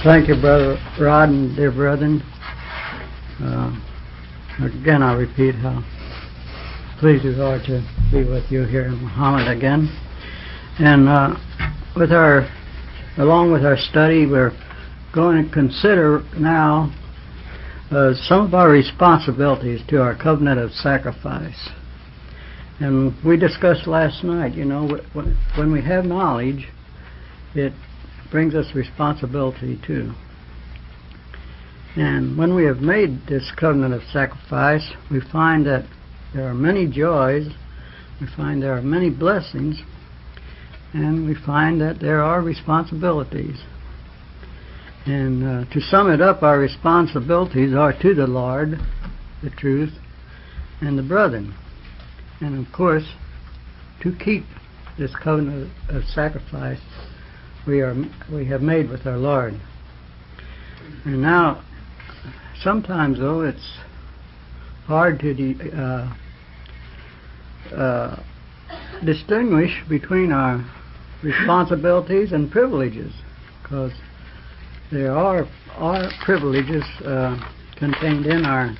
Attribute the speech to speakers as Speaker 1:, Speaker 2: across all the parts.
Speaker 1: Thank you, Brother Rod and dear brethren. Again, I repeat how pleased we are to be with you here in Muhammad again. And along with our study, we're going to consider now some of our responsibilities to our covenant of sacrifice. And we discussed last night, when we have knowledge, it brings us responsibility too. And when we have made this covenant of sacrifice, we find that there are many joys, we find there are many blessings, and we find that there are responsibilities. And to sum it up, our responsibilities are to the Lord, the truth, and the brethren. And of course, to keep this covenant of sacrifice we have made with our Lord. And now, sometimes though, it's hard to distinguish between our responsibilities and privileges, because there are privileges contained in our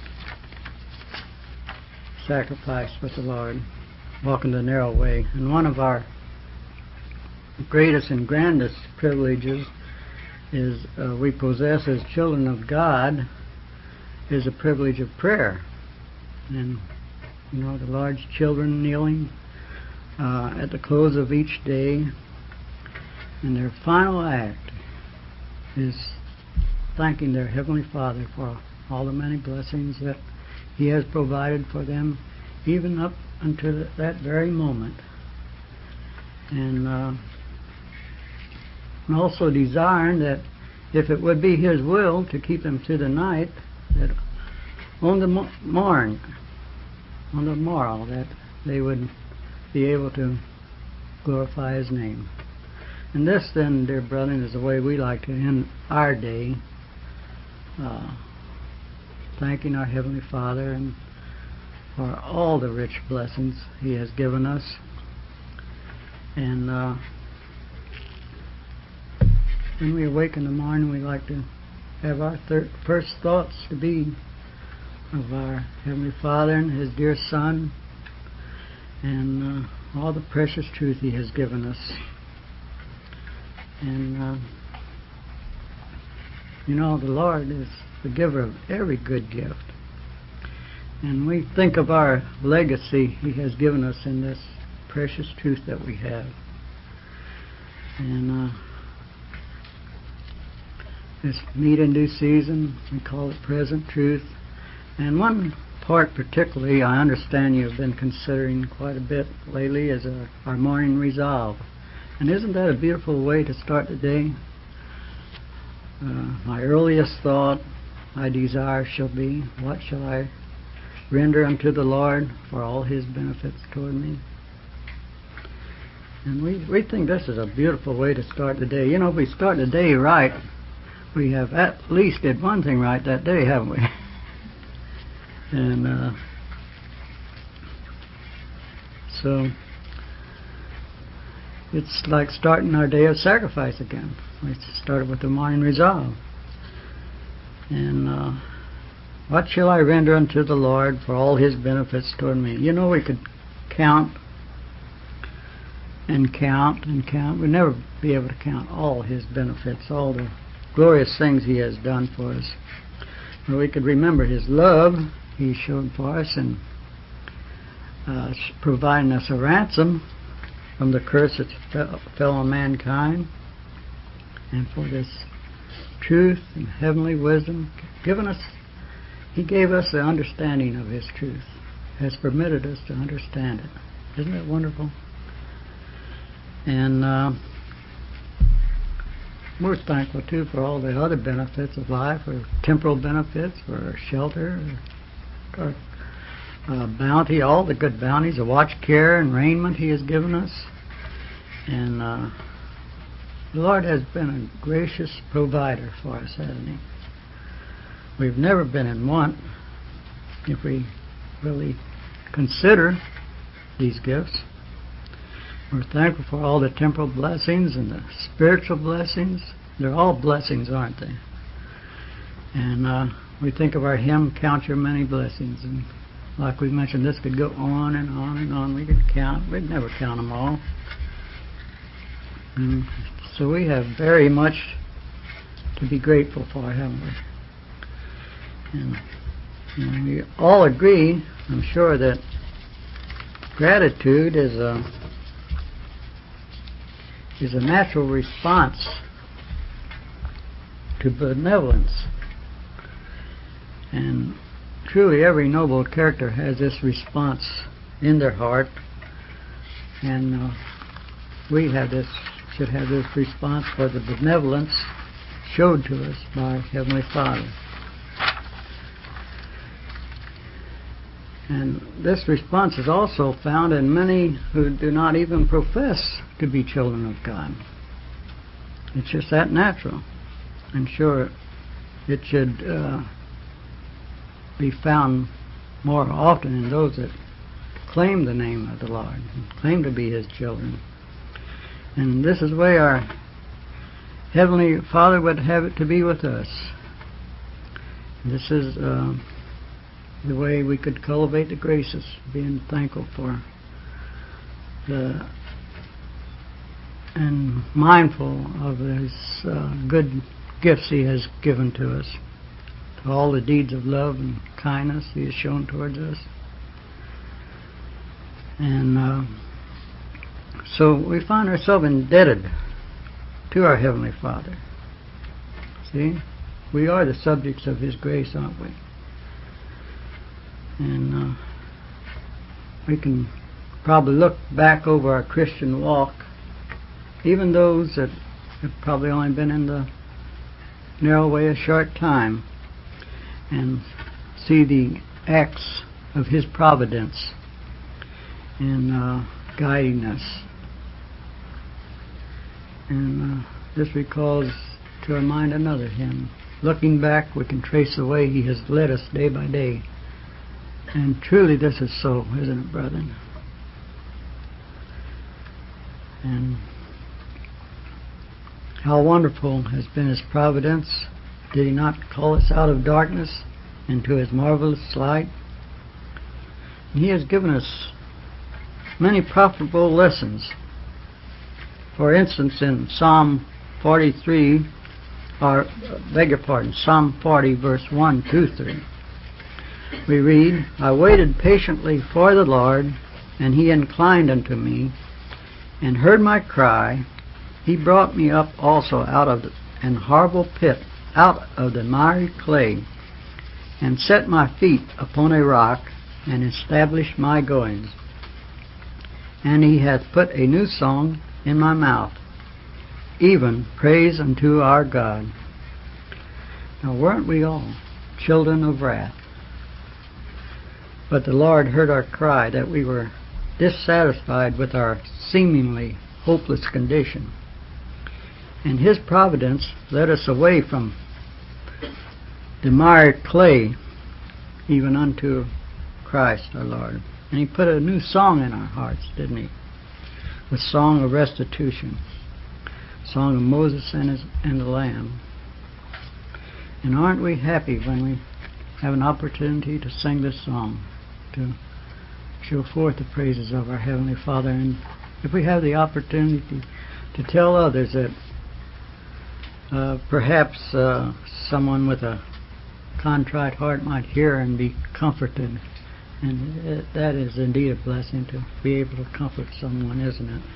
Speaker 1: sacrifice with the Lord, walking the narrow way. And one of our greatest and grandest privileges is we possess as children of God is a privilege of prayer. And the Lord's children kneeling at the close of each day, and their final act is thanking their Heavenly Father for all the many blessings that He has provided for them, even up until that very moment. And also desiring that if it would be His will to keep them through the night, that on the morrow, that they would be able to glorify His name. And this then, dear brethren, is the way we like to end our day, thanking our Heavenly Father and for all the rich blessings He has given us. And when we awake in the morning, we like to have our first thoughts to be of our Heavenly Father and His dear Son, and all the precious truth He has given us. And the Lord is the giver of every good gift. And we think of our legacy He has given us in this precious truth that we have. And this meat in due season, we call it present truth. And one part particularly I understand you have been considering quite a bit lately is our morning resolve. And isn't that a beautiful way to start the day? My earliest thought, my desire shall be, what shall I render unto the Lord for all His benefits toward me? And we think this is a beautiful way to start the day. If we start the day right, we have at least did one thing right that day, haven't we? And so it's like starting our day of sacrifice again. We started with the morning resolve. And what shall I render unto the Lord for all His benefits toward me? We could count and count and count. We'd never be able to count all His benefits, all the glorious things He has done for us. But we could remember His love He showed for us in providing us a ransom from the curse that fell on mankind, and for this truth and heavenly wisdom He gave us the understanding of His truth, has permitted us to understand it. Isn't that wonderful? And we're thankful too for all the other benefits of life, for temporal benefits, for shelter, for bounty, all the good bounties, the watch, care, and raiment He has given us. And the Lord has been a gracious provider for us, hasn't He? We've never been in want if we really consider these gifts. We're thankful for all the temporal blessings and the spiritual blessings They're all blessings, aren't they? And we think of our hymn, Count Your Many Blessings. And like we mentioned, this could go on and on and on. We could count. We'd never count them all. And so we have very much to be grateful for, haven't we? And we all agree, I'm sure, that gratitude is a natural response to benevolence. And truly every noble character has this response in their heart, and we should have this response for the benevolence showed to us by Heavenly Father. And this response is also found in many who do not even profess to be children of God. It's just that natural. And sure, it should be found more often in those that claim the name of the Lord, and claim to be His children. And this is the way our Heavenly Father would have it to be with us. This is the way we could cultivate the graces, being thankful for and mindful of His good gifts He has given to us, to all the deeds of love and kindness He has shown towards us. And so we find ourselves indebted to our Heavenly Father. See? We are the subjects of His grace, aren't we? And we can probably look back over our Christian walk, even those that have probably only been in the narrow way a short time, and see the acts of His providence in guiding us. And this recalls to our mind another hymn. Looking back, we can trace the way He has led us day by day. And truly this is so, isn't it, brethren? And how wonderful has been His providence. Did He not call us out of darkness into His marvelous light? And He has given us many profitable lessons. For instance, in Psalm 43, Psalm 40, verse 1, 2, 3. We read, I waited patiently for the Lord, and He inclined unto me, and heard my cry. He brought me up also out of an horrible pit, out of the miry clay, and set my feet upon a rock, and established my goings. And He hath put a new song in my mouth, even praise unto our God. Now weren't we all children of wrath? But the Lord heard our cry that we were dissatisfied with our seemingly hopeless condition. And His providence led us away from the mired clay, even unto Christ our Lord. And He put a new song in our hearts, didn't He? The song of restitution, song of Moses and the Lamb. And aren't we happy when we have an opportunity to sing this song, to show forth the praises of our Heavenly Father? And if we have the opportunity to tell others that perhaps someone with a contrite heart might hear and be comforted, and that is indeed a blessing, to be able to comfort someone, isn't it?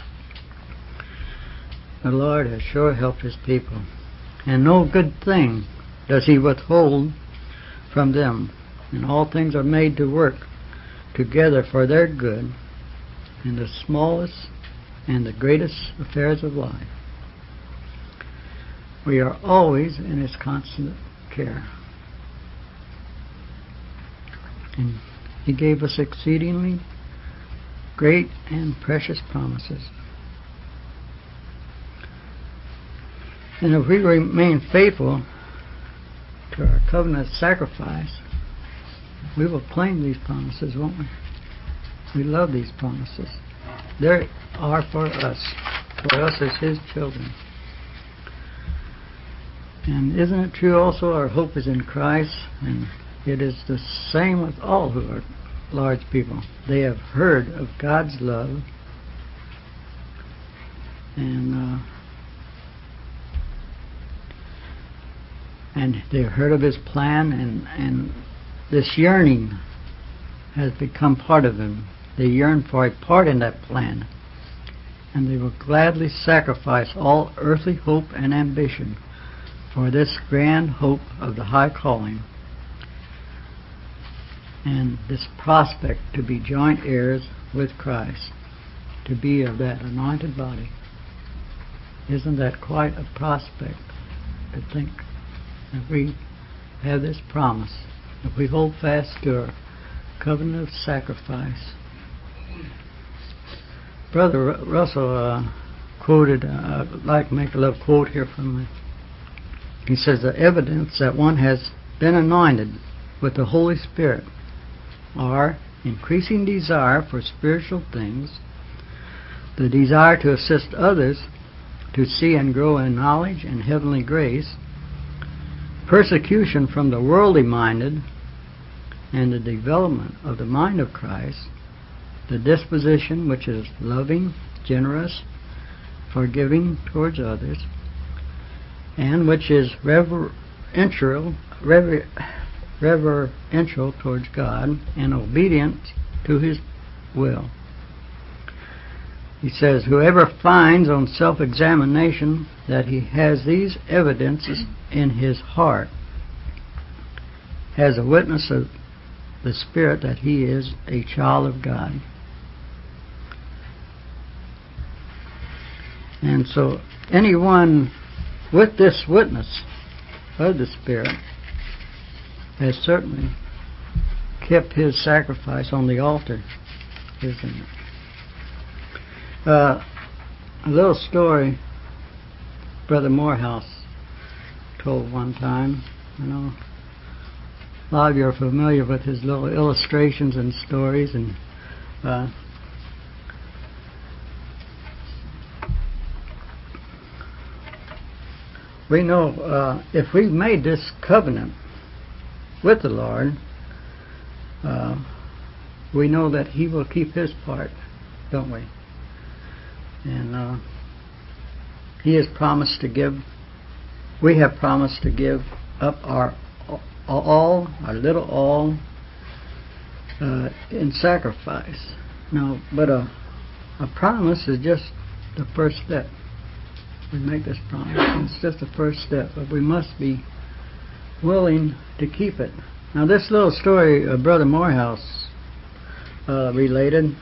Speaker 1: The Lord has sure helped His people, and no good thing does He withhold from them. And all things are made to work together for their good in the smallest and the greatest affairs of life. We are always in His constant care. And He gave us exceedingly great and precious promises. And if we remain faithful to our covenant sacrifice, we will claim these promises, won't we? We love these promises. They are for us as His children. And isn't it true also our hope is in Christ? And it is the same with all who are large people. They have heard of God's love, and they've heard of His plan, and this yearning has become part of them. They yearn for a part in that plan, and they will gladly sacrifice all earthly hope and ambition for this grand hope of the high calling and this prospect to be joint heirs with Christ, to be of that anointed body. Isn't that quite a prospect to think that we have this promise, if we hold fast to our covenant of sacrifice? Brother Russell quoted, I'd like to make a little quote here from him. He says, the evidence that one has been anointed with the Holy Spirit are increasing desire for spiritual things, the desire to assist others to see and grow in knowledge and heavenly grace, persecution from the worldly minded, and the development of the mind of Christ, the disposition which is loving, generous, forgiving towards others, and which is reverential towards God and obedient to His will. He says, whoever finds on self-examination that he has these evidences in his heart has a witness of the Spirit that he is a child of God. And so anyone with this witness of the Spirit has certainly kept his sacrifice on the altar, isn't it? A little story Brother Morehouse told one time. You know, a lot of you are familiar with his little illustrations and stories, and we know if we've made this covenant with the Lord, we know that He will keep His part, don't we? And He has promised to give, we have promised to give up our all, our little all, in sacrifice. Now, but a promise is just the first step. We make this promise, it's just the first step, but we must be willing to keep it. Now, this little story Brother Morehouse related,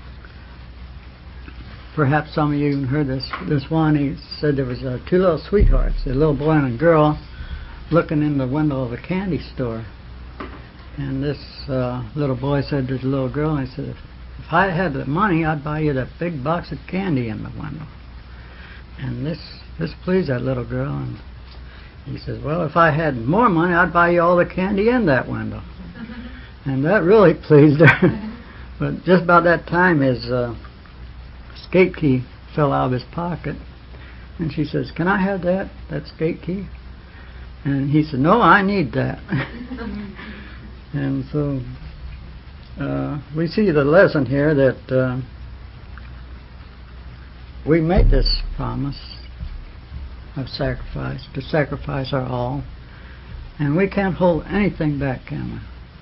Speaker 1: perhaps some of you even heard this one. He said there was two little sweethearts, a little boy and a girl, looking in the window of a candy store. And this little boy said to the little girl, he said, if I had the money, I'd buy you that big box of candy in the window. And this pleased that little girl. And he says, well, if I had more money, I'd buy you all the candy in that window. And that really pleased her. But just about that time, his skate key fell out of his pocket, and she says, can I have that skate key? And he said, no, I need that. And so we see the lesson here that we make this promise of sacrifice, to sacrifice our all, and we can't hold anything back, can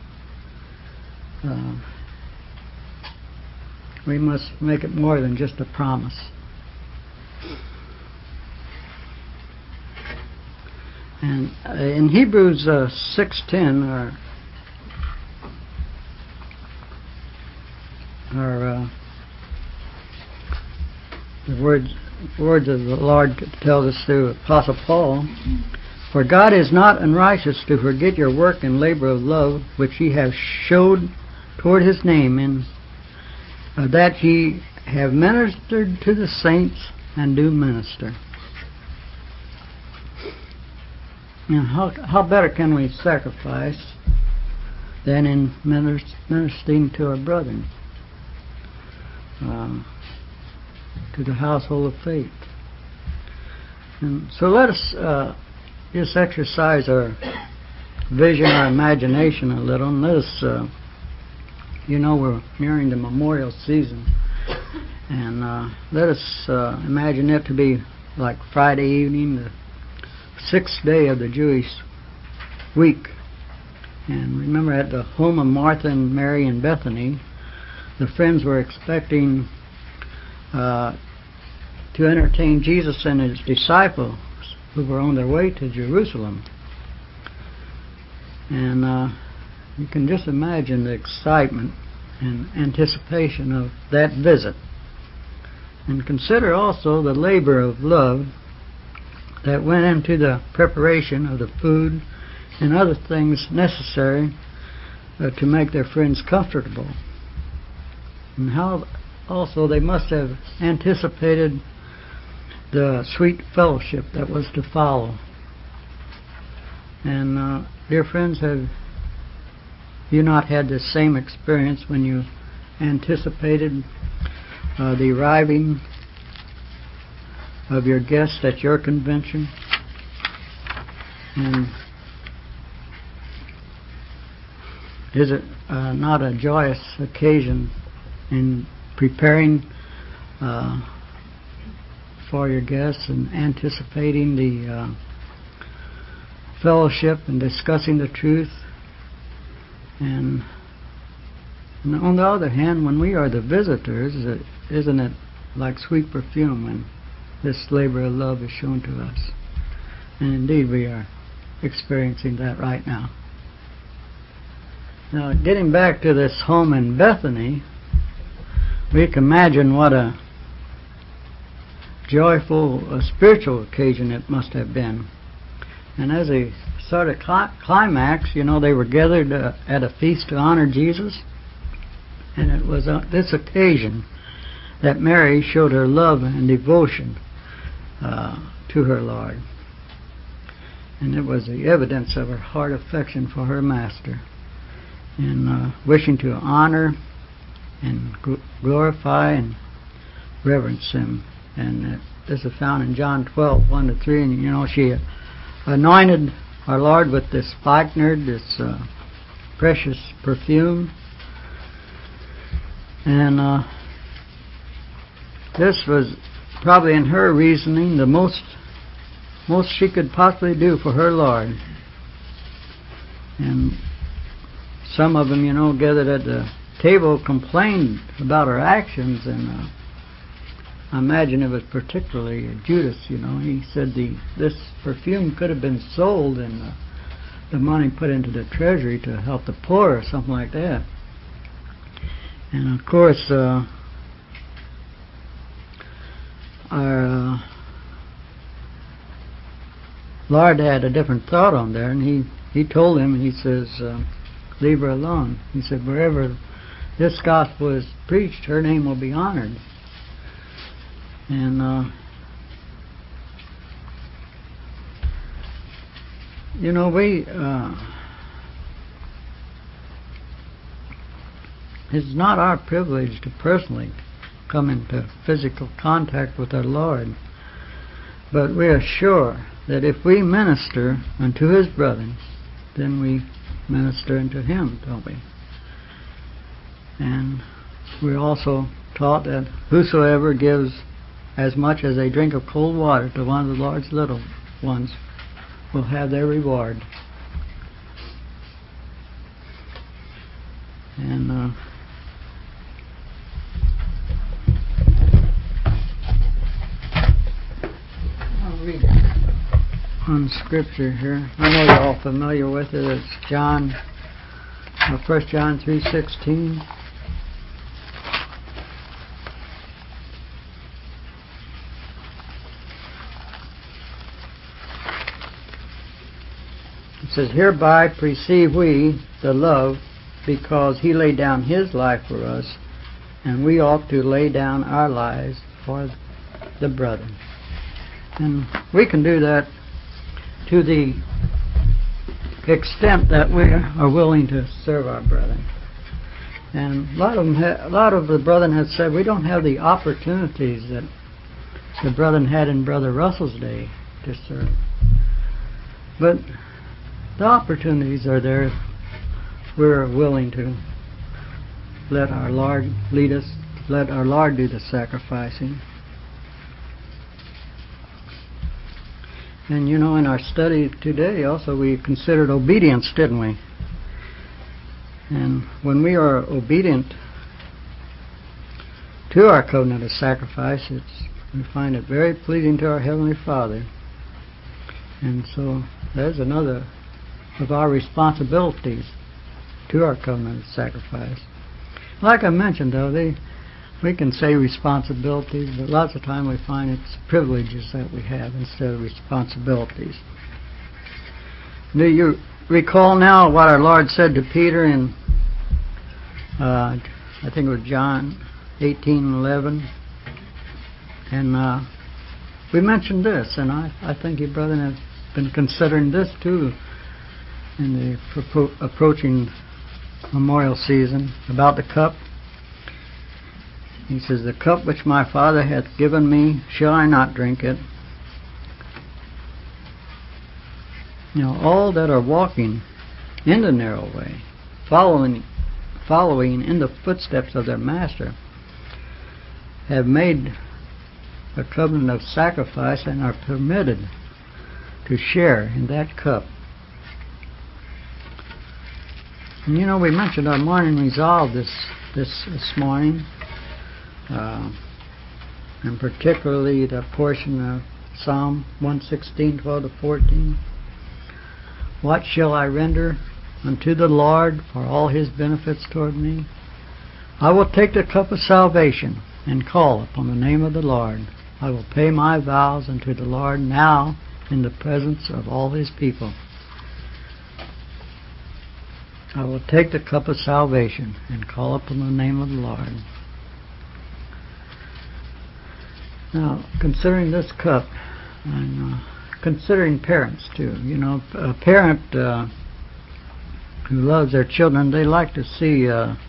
Speaker 1: we? We must make it more than just a promise. And in Hebrews 6:10 are the words of the Lord tells us through Apostle Paul, for God is not unrighteous to forget your work and labor of love which ye have showed toward His name, in that ye have ministered to the saints and do minister. And how better can we sacrifice than in ministering to our brethren, to the household of faith? And so let us just exercise our vision, our imagination a little, and let us, we're nearing the memorial season, and let us imagine it to be like Friday evening, the 6th day of the Jewish week. And remember, at the home of Martha and Mary in Bethany, the friends were expecting to entertain Jesus and his disciples who were on their way to Jerusalem. And you can just imagine the excitement and anticipation of that visit. And consider also the labor of love that went into the preparation of the food and other things necessary to make their friends comfortable. And how also they must have anticipated the sweet fellowship that was to follow. And dear friends, have you not had the same experience when you anticipated the arriving of your guests at your convention? And is it not a joyous occasion in preparing for your guests and anticipating the fellowship and discussing the truth? And on the other hand, when we are the visitors, isn't it like sweet perfume when this labor of love is shown to us? And indeed we are experiencing that right now. Now, getting back to this home in Bethany, we can imagine what a joyful spiritual occasion it must have been. And as a sort of climax, they were gathered at a feast to honor Jesus. And it was on this occasion that Mary showed her love and devotion to her Lord. And it was the evidence of her heart affection for her Master, and wishing to honor and glorify and reverence Him. And this is found in John 12:1-3. And she anointed our Lord with this spikenard, this precious perfume. And this was probably, in her reasoning, the most she could possibly do for her Lord. And some of them, gathered at the table, complained about her actions, and I imagine it was particularly Judas. He said this perfume could have been sold and the money put into the treasury to help the poor or something like that. And of course, our Lord had a different thought on there, and he told him, he says, leave her alone. He said, wherever this gospel is preached, her name will be honored. And it's not our privilege to personally come into physical contact with our Lord, but we are sure that if we minister unto His brethren, then we minister unto Him, don't we? And we're also taught that whosoever gives as much as a drink of cold water to one of the Lord's little ones will have their reward. And I'll read one scripture here. I know you're all familiar with it. It's 1 John 3:16. It says, hereby perceive we the love, because He laid down His life for us, and we ought to lay down our lives for the brethren. And we can do that to the extent that we are willing to serve our brethren. And a lot of the brethren have said we don't have the opportunities that the brethren had in Brother Russell's day to serve. But the opportunities are there if we're willing to let our Lord lead us, let our Lord do the sacrificing. And you know, in our study today also we considered obedience, didn't we? And when we are obedient to our covenant of sacrifice, we find it very pleasing to our Heavenly Father. And so there's another of our responsibilities to our covenant of sacrifice. Like I mentioned, though, we can say responsibilities, but lots of time we find it's privileges that we have instead of responsibilities. Do you recall now what our Lord said to Peter in, I think it was John 18:11? And we mentioned this, and I think you, brethren, have been considering this too in the approaching memorial season about the cup. He says, "The cup which my Father hath given me, shall I not drink it?" You know, all that are walking in the narrow way, following in the footsteps of their Master, have made a covenant of sacrifice and are permitted to share in that cup. And you know, we mentioned our morning resolve this morning, and particularly the portion of Psalm 116:12-14. "What shall I render unto the Lord for all His benefits toward me? I will take the cup of salvation and call upon the name of the Lord. I will pay my vows unto the Lord now in the presence of all His people. I will take the cup of salvation and call upon the name of the Lord." Now, considering this cup, and considering parents too, you know, a parent who loves their children, they like to see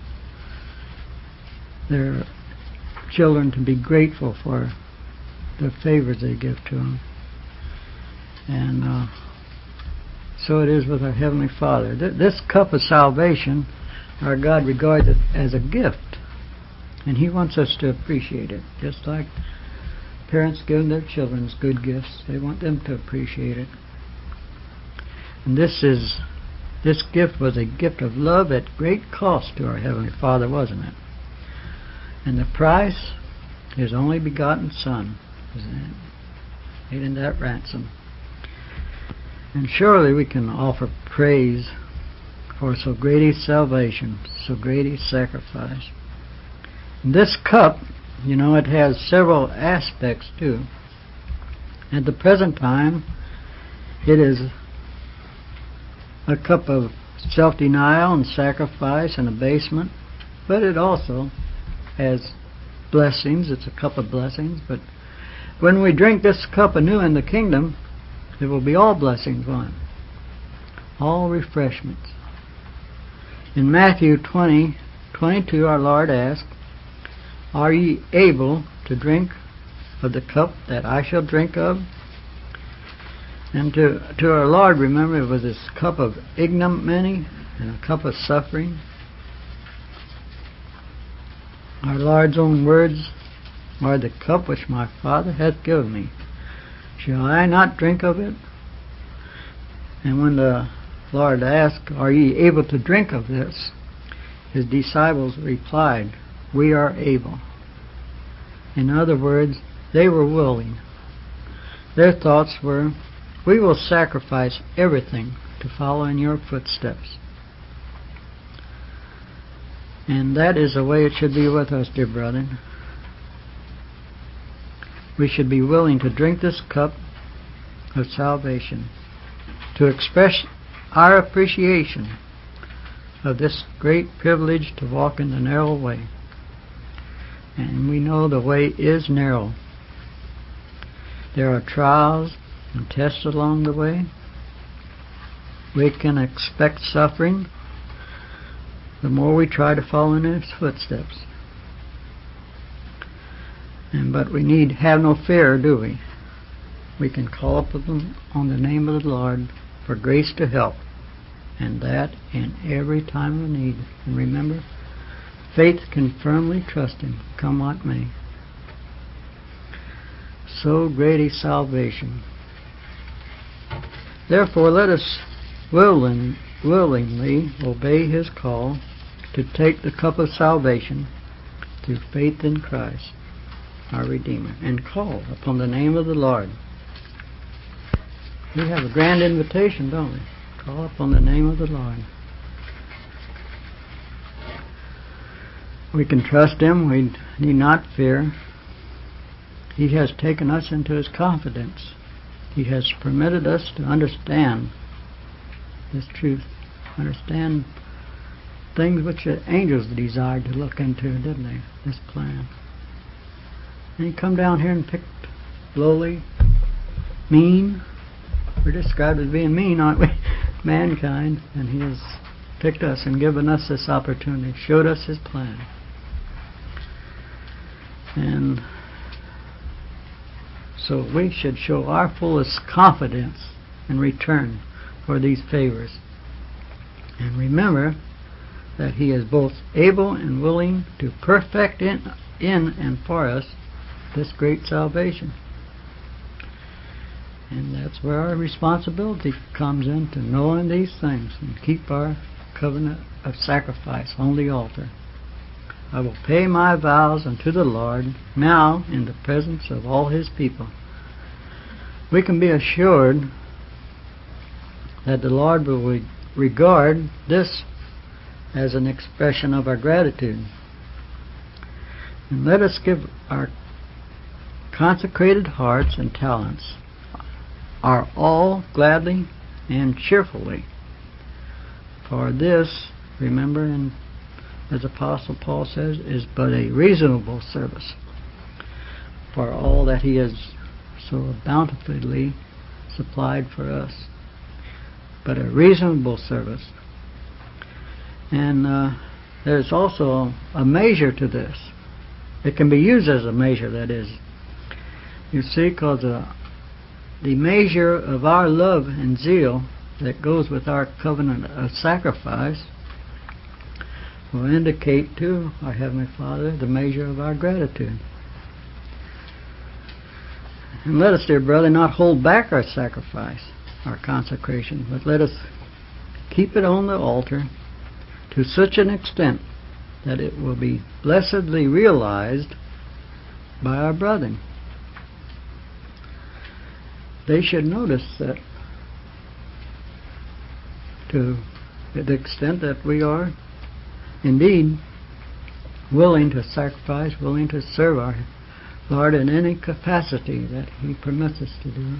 Speaker 1: their children to be grateful for the favors they give to them. And so it is with our Heavenly Father. This cup of salvation, our God regards it as a gift, and He wants us to appreciate it. Just like parents give their children good gifts, they want them to appreciate it. And this gift was a gift of love at great cost to our Heavenly Father, wasn't it? And the price, His only begotten Son, paid in that ransom. And surely we can offer praise for so great a salvation, so great a sacrifice. And this cup, you know, it has several aspects too. At the present time, it is a cup of self-denial and sacrifice and abasement, but it also has blessings. It's a cup of blessings. But when we drink this cup anew in the kingdom, it will be all blessings, won't it? All refreshments. In Matthew 20:22, our Lord asked, "Are ye able to drink of the cup that I shall drink of?" And to our Lord, remember, it was this cup of ignominy and a cup of suffering. Our Lord's own words are, "The cup which my Father hath given me, shall I not drink of it?" And when the Lord asked, "Are ye able to drink of this?" His disciples replied, "We are able." In other words, they were willing. Their thoughts were, "We will sacrifice everything to follow in your footsteps." And that is the way it should be with us, dear brethren. We should be willing to drink this cup of salvation, to express our appreciation of this great privilege to walk in the narrow way. And we know the way is narrow. There are trials and tests along the way. We can expect suffering the more we try to follow in His footsteps. But we need have no fear, do we? We can call upon the name of the Lord for grace to help, and that in every time of need. And remember, faith can firmly trust Him, come what may. So great a salvation. Therefore, let us willingly obey His call to take the cup of salvation through faith in Christ, our Redeemer, and call upon the name of the Lord. We have a grand invitation, don't we? Call upon the name of the Lord. We can trust Him. We need not fear. He has taken us into His confidence. He has permitted us to understand this truth, understand things which the angels desired to look into, didn't they? This plan. And He come down here and picked lowly, mean. We're described as being mean, aren't we? Mankind. And He has picked us and given us this opportunity, showed us His plan. And so we should show our fullest confidence in return for these favors. And remember that He is both able and willing to perfect in and for us this great salvation. And that's where our responsibility comes in, to knowing these things and keep our covenant of sacrifice on the altar. I will pay my vows unto the Lord now in the presence of all His people. We can be assured that the Lord will regard this as an expression of our gratitude. And let us give our consecrated hearts and talents our all gladly and cheerfully. For this, remember, and as Apostle Paul says, is but a reasonable service for all that He has so bountifully supplied for us. But a reasonable service. And there's also a measure to this. It can be used as a measure, that is. You see, because the measure of our love and zeal that goes with our covenant of sacrifice will indicate to our Heavenly Father the measure of our gratitude. And let us, dear brother, not hold back our sacrifice, our consecration, but let us keep it on the altar to such an extent that it will be blessedly realized by our brethren. They should notice that to the extent that we are indeed willing to sacrifice, willing to serve our Lord in any capacity that He permits us to do.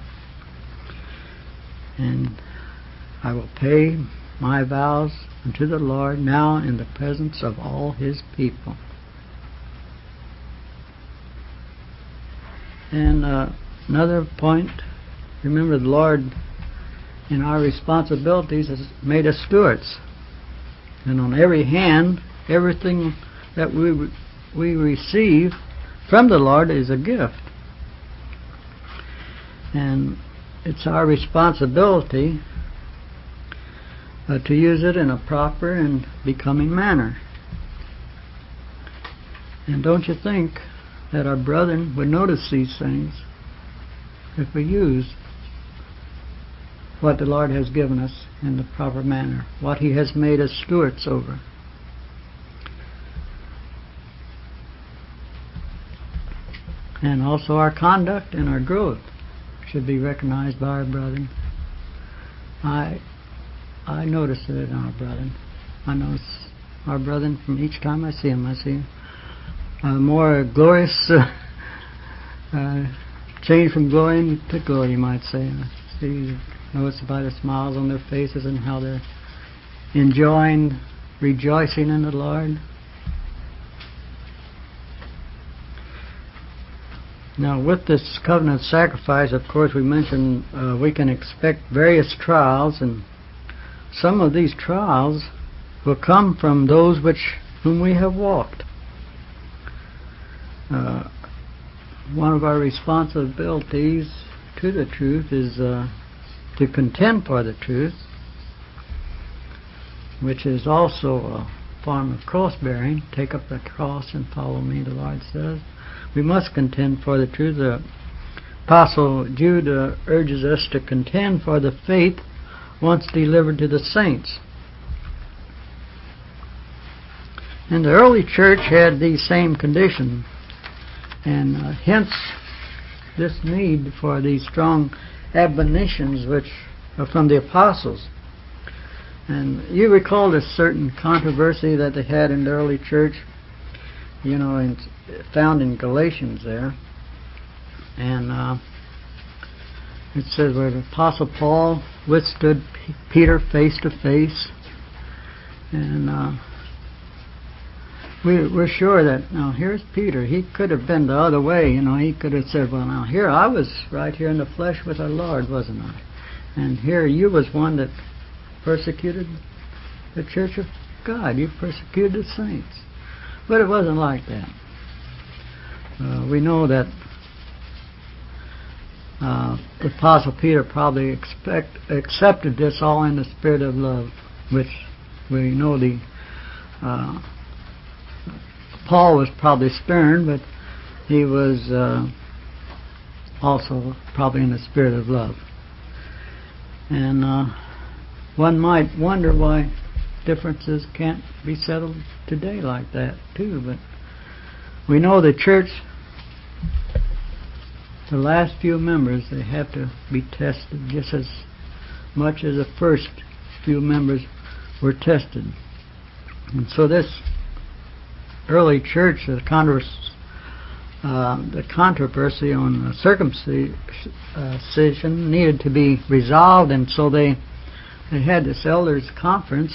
Speaker 1: And I will pay my vows unto the Lord now in the presence of all His people. And another point, remember the Lord in our responsibilities has made us stewards. And on every hand, everything that we receive from the Lord is a gift. And it's our responsibility to use it in a proper and becoming manner. And don't you think that our brethren would notice these things if we use what the Lord has given us in the proper manner, what He has made us stewards over? And also our conduct and our growth should be recognized by our brethren. I notice it in our brethren. I notice our brethren from each time I see them. I see more glorious change from glory to glory, you might say. I see, notice by the smiles on their faces and how they're enjoying, rejoicing in the Lord. Now, with this covenant sacrifice, of course, we mentioned we can expect various trials, and some of these trials will come from those whom we have walked. One of our responsibilities to the truth is to contend for the truth, which is also a form of cross-bearing. Take up the cross and follow me, the Lord says. We must contend for the truth. The Apostle Jude urges us to contend for the faith once delivered to the saints. And the early church had these same conditions, and hence this need for these strong admonitions which are from the apostles. And you recall this certain controversy that they had in the early church, found in Galatians there. And it says where the Apostle Paul withstood Peter face to face. And we're sure that, now here's Peter. He could have been the other way. He could have said, well, now here I was right here in the flesh with our Lord, wasn't I? And here you was one that persecuted the church of God. You persecuted the saints. But it wasn't like that. We know that the Apostle Peter probably accepted this all in the spirit of love, which we know Paul was probably stern, but he was also probably in the spirit of love. And one might wonder why differences can't be settled today like that too, but we know the church, the last few members, they have to be tested just as much as the first few members were tested. And so this early church, the controversy on circumcision needed to be resolved, and so they had this elders conference,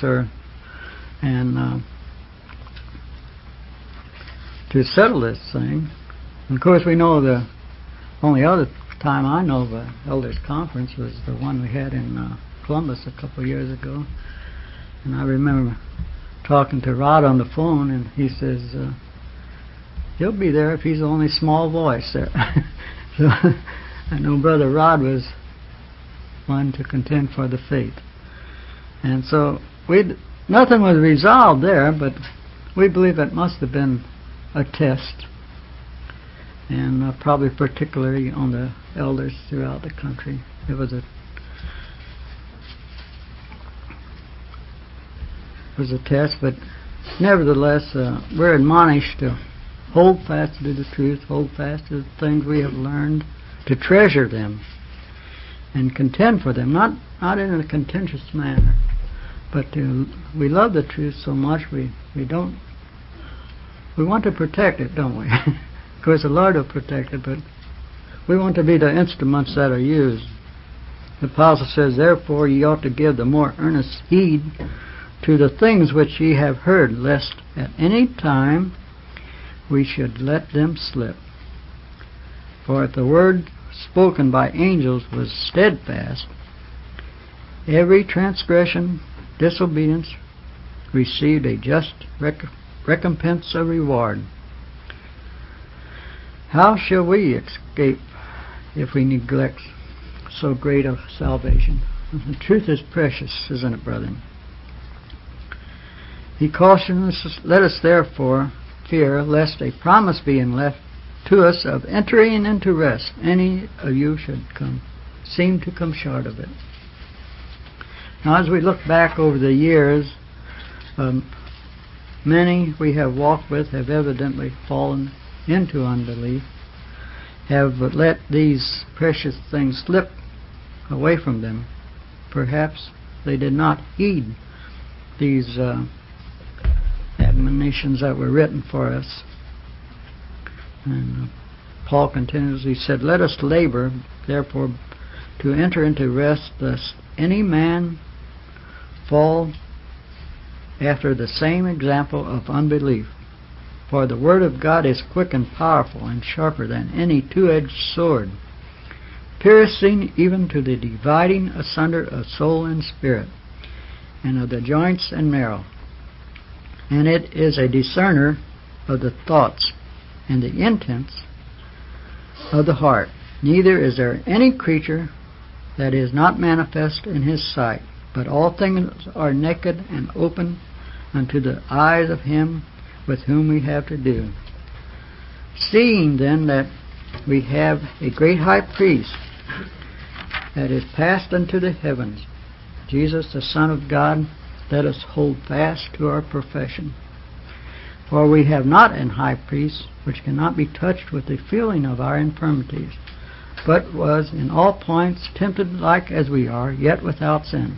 Speaker 1: to settle this thing. And of course, we know the only other time I know of an elders conference was the one we had in Columbus a couple of years ago. And I remember talking to Rod on the phone, and he says he'll be there if he's the only small voice there. So I know Brother Rod was one to contend for the faith. And so nothing was resolved there, but we believe it must have been a test, and probably particularly on the elders throughout the country. It was a test, but nevertheless, we're admonished to hold fast to the truth, hold fast to the things we have learned, to treasure them, and contend for them, not in a contentious manner, but we love the truth so much we want to protect it, don't we? Of course, the Lord will protect it, but we want to be the instruments that are used. The Apostle says, therefore ye ought to give the more earnest heed to the things which ye have heard, lest at any time we should let them slip. For if the word spoken by angels was steadfast, every transgression, disobedience, received a just recompense of reward. How shall we escape if we neglect so great a salvation? The truth is precious, isn't it, brethren? He cautions us, let us therefore fear lest a promise being left to us of entering into rest, any of you should seem to come short of it. Now, as we look back over the years, many we have walked with have evidently fallen into unbelief, have let these precious things slip away from them. Perhaps they did not heed these admonitions that were written for us. And Paul continues, he said, let us labor, therefore, to enter into rest, lest any man fall after the same example of unbelief. For the word of God is quick and powerful, and sharper than any two-edged sword, piercing even to the dividing asunder of soul and spirit, and of the joints and marrow. And it is a discerner of the thoughts and the intents of the heart. Neither is there any creature that is not manifest in his sight. But all things are naked and open unto the eyes of him with whom we have to do. Seeing then that we have a great high priest that is passed unto the heavens, Jesus the Son of God, let us hold fast to our profession. For we have not an high priest which cannot be touched with the feeling of our infirmities, but was in all points tempted like as we are, yet without sin.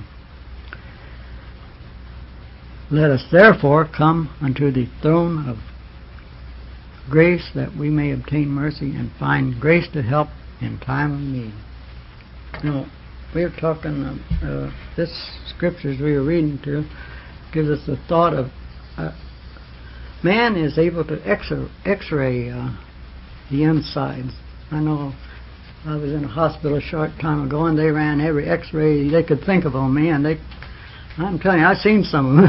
Speaker 1: Let us therefore come unto the throne of grace, that we may obtain mercy and find grace to help in time of need. Now, we are talking, this scriptures we are reading to gives us the thought of man is able to x-ray the insides. I know I was in a hospital a short time ago, and they ran every x-ray they could think of on me, and I'm telling you, I've seen some of them.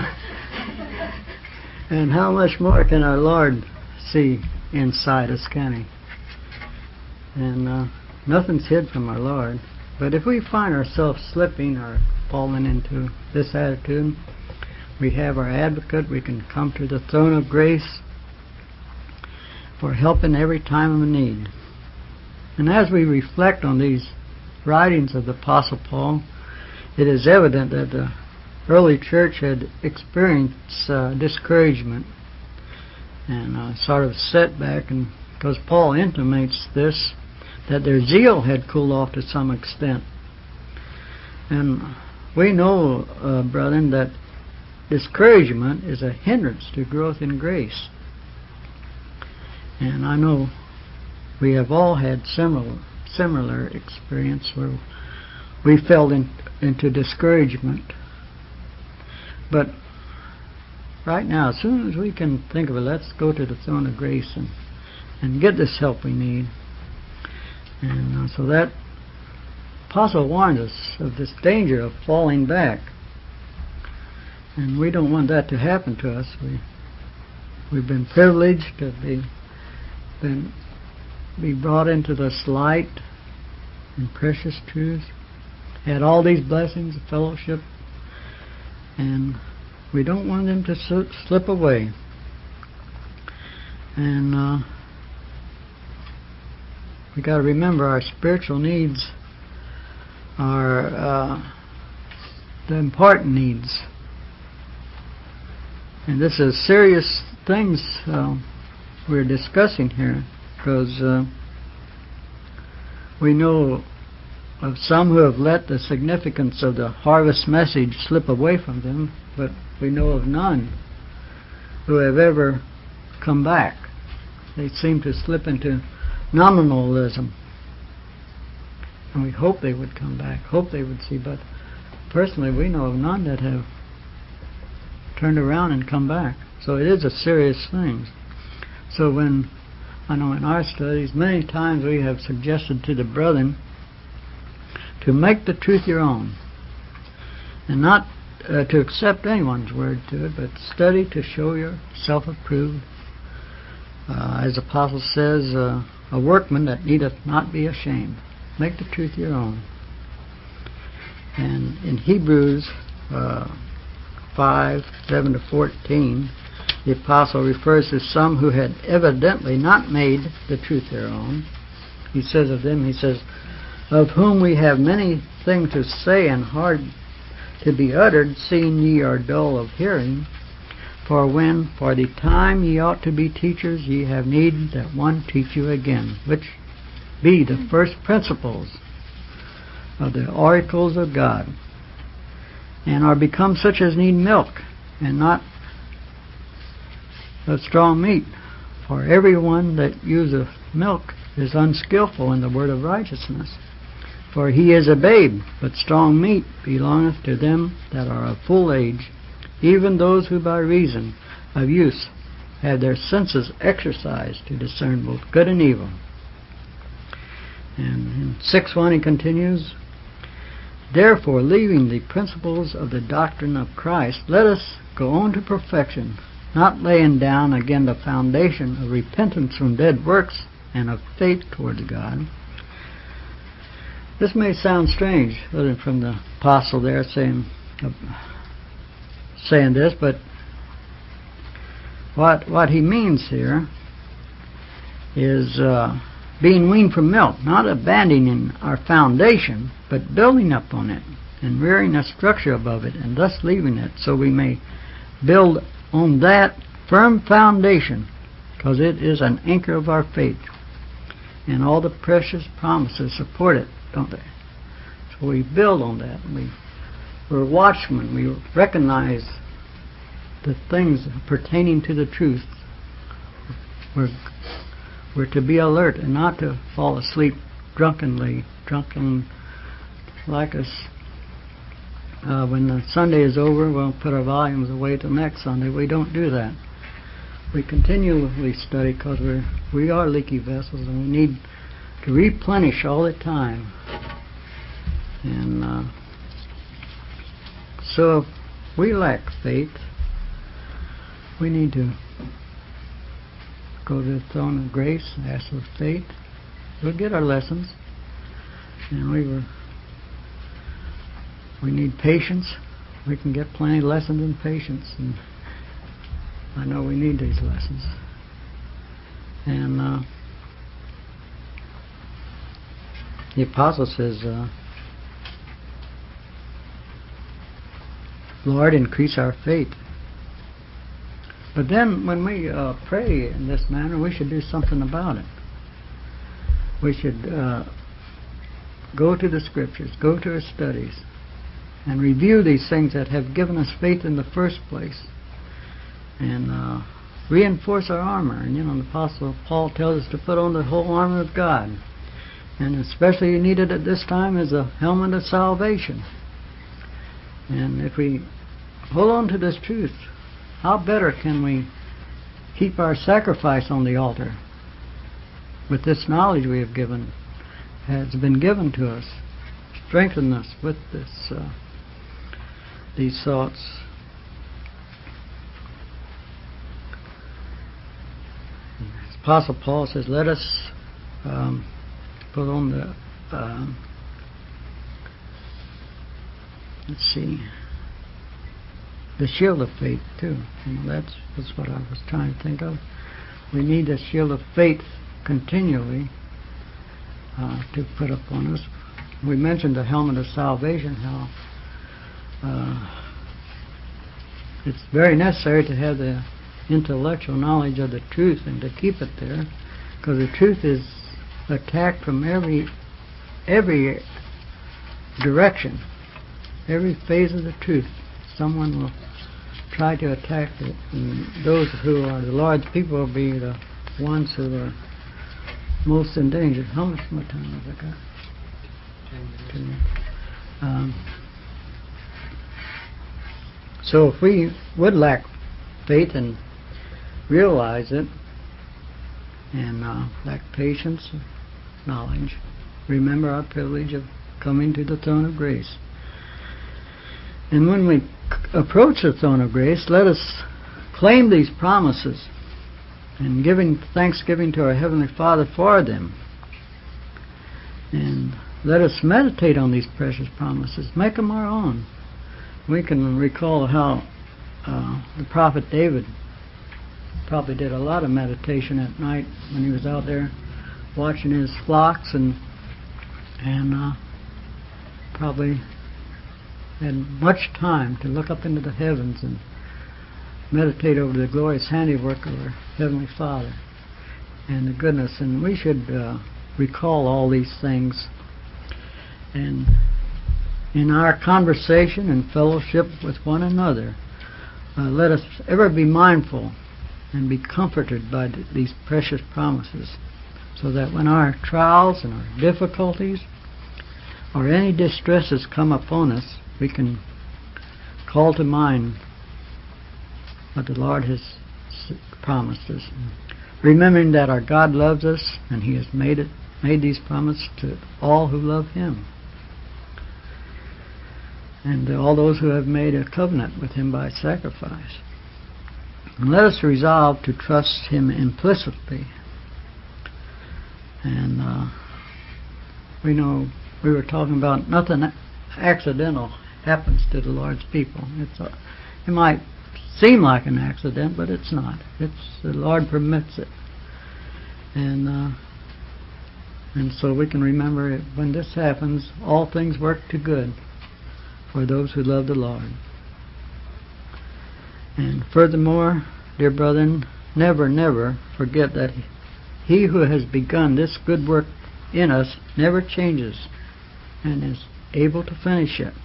Speaker 1: And how much more can our Lord see inside us, can he? And nothing's hid from our Lord. But if we find ourselves slipping or falling into this attitude, we have our advocate. We can come to the throne of grace for help in every time of need. And as we reflect on these writings of the Apostle Paul, it is evident that the early church had experienced discouragement and sort of setback, and because Paul intimates this, that their zeal had cooled off to some extent. And we know, brethren, that discouragement is a hindrance to growth in grace. And I know we have all had similar experience where we fell into discouragement. But right now, as soon as we can think of it, let's go to the throne of grace and get this help we need. And so that apostle warns us of this danger of falling back. And we don't want that to happen to us. We've been privileged to be brought into this light and precious truth. Had all these blessings of fellowship, and we don't want them to slip away. And we got to remember our spiritual needs are the important needs. And this is serious things we're discussing here, because we know of some who have let the significance of the harvest message slip away from them, but we know of none who have ever come back. They seem to slip into nominalism. And we hope they would come back, hope they would see, but personally we know of none that have turned around and come back. So it is a serious thing. So when, I know in our studies, many times we have suggested to the brethren to make the truth your own, and not to accept anyone's word to it, but study to show yourself approved. As the Apostle says, a workman that needeth not be ashamed. Make the truth your own. And in Hebrews 5:7-14, the Apostle refers to some who had evidently not made the truth their own. He says of them, of whom we have many things to say and hard to be uttered, seeing ye are dull of hearing. For when for the time ye ought to be teachers, ye have need that one teach you again, which be the first principles of the oracles of God, and are become such as need milk, and not of strong meat. For everyone that useth milk is unskillful in the word of righteousness. For he is a babe, but strong meat belongeth to them that are of full age, even those who by reason of use have their senses exercised to discern both good and evil. And in 6:1 he continues, therefore, leaving the principles of the doctrine of Christ, let us go on to perfection, not laying down again the foundation of repentance from dead works and of faith towards God, This may sound strange, from the apostle there saying this, but what he means here is being weaned from milk, not abandoning our foundation, but building up on it and rearing a structure above it, and thus leaving it so we may build on that firm foundation, because it is an anchor of our faith, and all the precious promises support it, don't they? So we build on that. We're watchmen. We recognize the things pertaining to the truth. We're to be alert and not to fall asleep drunken like us. When the Sunday is over, we'll put our volumes away till next Sunday. We don't do that. We continually study because we are leaky vessels, and we need to replenish all the time. And so if we lack faith, we need to go to the throne of grace, ask for faith. We'll get our lessons, and we need patience. We can get plenty of lessons in patience, and I know we need these lessons. And the apostle says, Lord, increase our faith. But then when we pray in this manner, we should do something about it. We should go to the Scriptures, go to our studies, and review these things that have given us faith in the first place, and reinforce our armor. And the Apostle Paul tells us to put on the whole armor of God, and especially needed at this time is a helmet of salvation. And if we hold on to this truth, how better can we keep our sacrifice on the altar with this knowledge we have given, has been given to us, strengthen us with this these thoughts. Apostle Paul says, let us put on the the shield of faith too. That's what I was trying to think of. We need the shield of faith continually to put upon us. We mentioned the helmet of salvation, how it's very necessary to have the intellectual knowledge of the truth and to keep it there, because the truth is attacked from every direction, every phase of the truth. Someone will try to attack it, and those who are the Lord's people will be the ones who are most endangered. How much more time have I got? 10 minutes. So if we would lack faith and realize it, and lack patience and knowledge, remember our privilege of coming to the throne of grace. And when we approach the throne of grace, let us claim these promises and giving thanksgiving to our Heavenly Father for them. And let us meditate on these precious promises. Make them our own. We can recall how the prophet David probably did a lot of meditation at night when he was out there watching his flocks, and probably had much time to look up into the heavens and meditate over the glorious handiwork of our Heavenly Father and the goodness. And we should recall all these things, and in our conversation and fellowship with one another, let us ever be mindful and be comforted by these precious promises, so that when our trials and our difficulties or any distresses come upon us, we can call to mind what the Lord has promised us, remembering that our God loves us and He has made these promises to all who love Him, and to all those who have made a covenant with Him by sacrifice. And let us resolve to trust Him implicitly. And we know we were talking about nothing accidental happens to the Lord's people. It might seem like an accident, but it's not. It's the Lord permits it, and so we can remember it, when this happens, all things work to good for those who love the Lord. And furthermore, dear brethren, never, never forget that He who has begun this good work in us never changes and is able to finish it.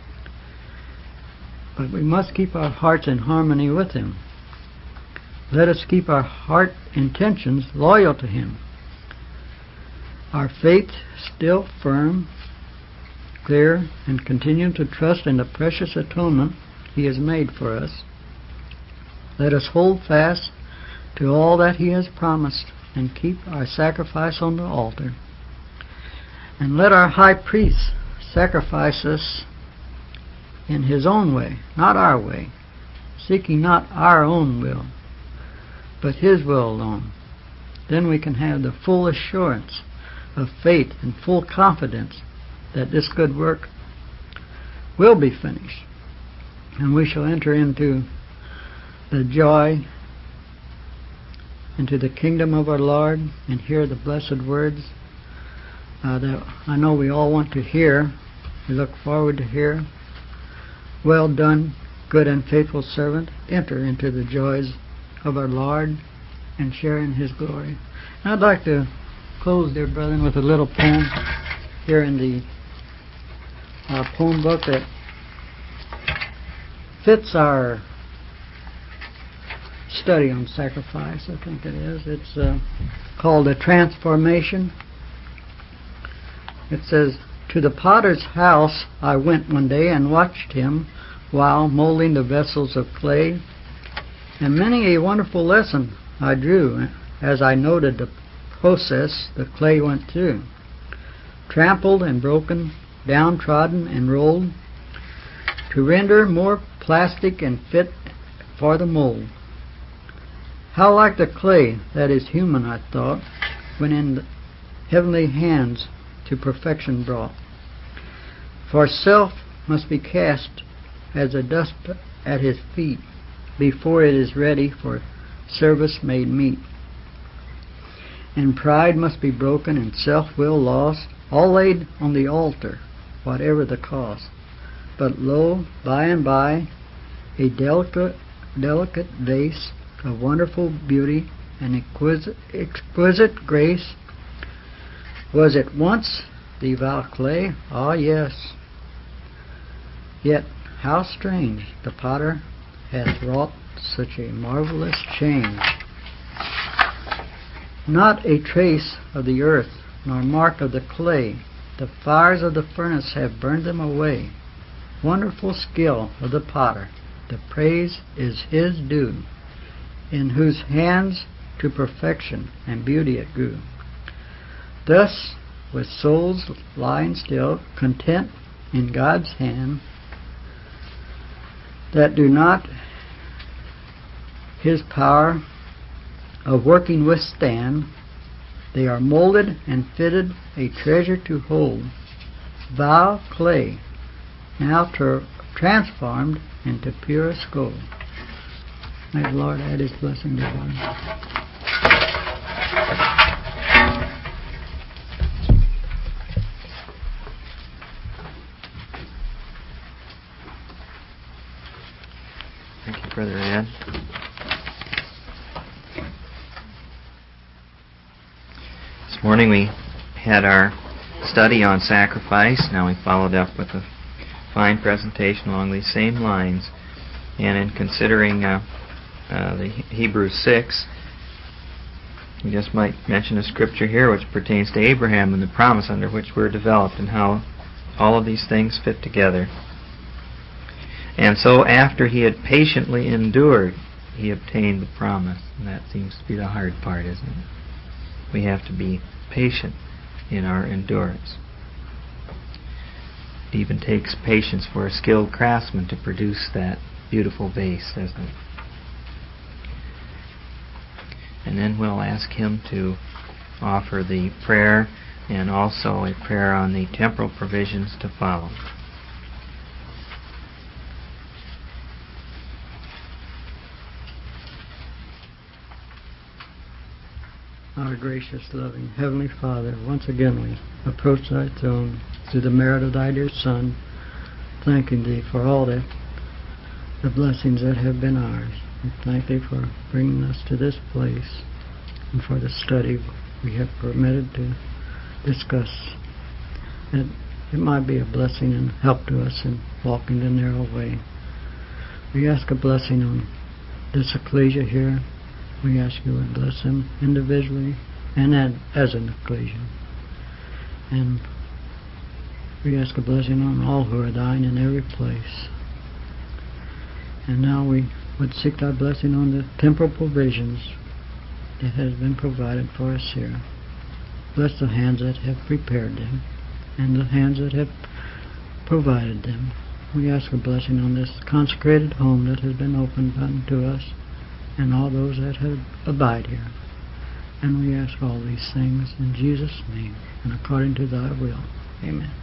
Speaker 1: But we must keep our hearts in harmony with Him. Let us keep our heart intentions loyal to Him. Our faith still firm, clear, and continue to trust in the precious atonement He has made for us. Let us hold fast to all that He has promised and keep our sacrifice on the altar. And let our high priest sacrifice us in His own way, not our way, seeking not our own will, but His will alone. Then we can have the full assurance of faith and full confidence that this good work will be finished, and we shall enter into the joy, into the kingdom of our Lord, and hear the blessed words that I know we all want to hear. We look forward to hear. Well done, good and faithful servant. Enter into the joys of our Lord and share in His glory. And I'd like to close, dear brethren, with a little poem here in the poem book that fits our study on sacrifice, I think it is. It's called A Transformation. It says, "To the potter's house I went one day and watched him while molding the vessels of clay, and many a wonderful lesson I drew as I noted the process the clay went through, trampled and broken, downtrodden and rolled, to render more plastic and fit for the mold. How like the clay that is human, I thought, when in the heavenly hands to perfection brought. For self must be cast as a dust at His feet before it is ready for service made meet. And pride must be broken and self-will lost, all laid on the altar, whatever the cost. But lo, by and by, a delicate vase of wonderful beauty and exquisite grace was at once the vile clay. Ah, yes. Yet how strange the potter hath wrought such a marvelous change. Not a trace of the earth, nor mark of the clay. The fires of the furnace have burned them away. Wonderful skill of the potter, the praise is his due, in whose hands to perfection and beauty it grew. Thus, with souls lying still, content in God's hand, that do not His power of working withstand, they are molded and fitted a treasure to hold, vile clay, now transformed into purest gold. May the Lord add His blessing to us.
Speaker 2: Thank you, Brother Ed. This morning we had our study on sacrifice. Now we followed up with a fine presentation along these same lines. And in considering the Hebrews 6, we just might mention a scripture here which pertains to Abraham and the promise under which we're developed and how all of these things fit together. And so after he had patiently endured, he obtained the promise. And that seems to be the hard part, isn't it? We have to be patient in our endurance. It even takes patience for a skilled craftsman to produce that beautiful vase, doesn't it? And then we'll ask him to offer the prayer and also a prayer on the temporal provisions to follow.
Speaker 1: Our gracious, loving Heavenly Father, once again we approach Thy throne through the merit of Thy dear Son, thanking Thee for all the blessings that have been ours. We thank Thee for bringing us to this place and for the study we have permitted to discuss. That it might be a blessing and help to us in walking the narrow way. We ask a blessing on this ecclesia here. We ask You would bless them individually and as an ecclesia. And we ask a blessing on all who are Thine in every place. And now we would seek Thy blessing on the temporal provisions that has been provided for us here. Bless the hands that have prepared them and the hands that have provided them. We ask a blessing on this consecrated home that has been opened unto us and all those that have abide here. And we ask all these things in Jesus' name and according to Thy will. Amen.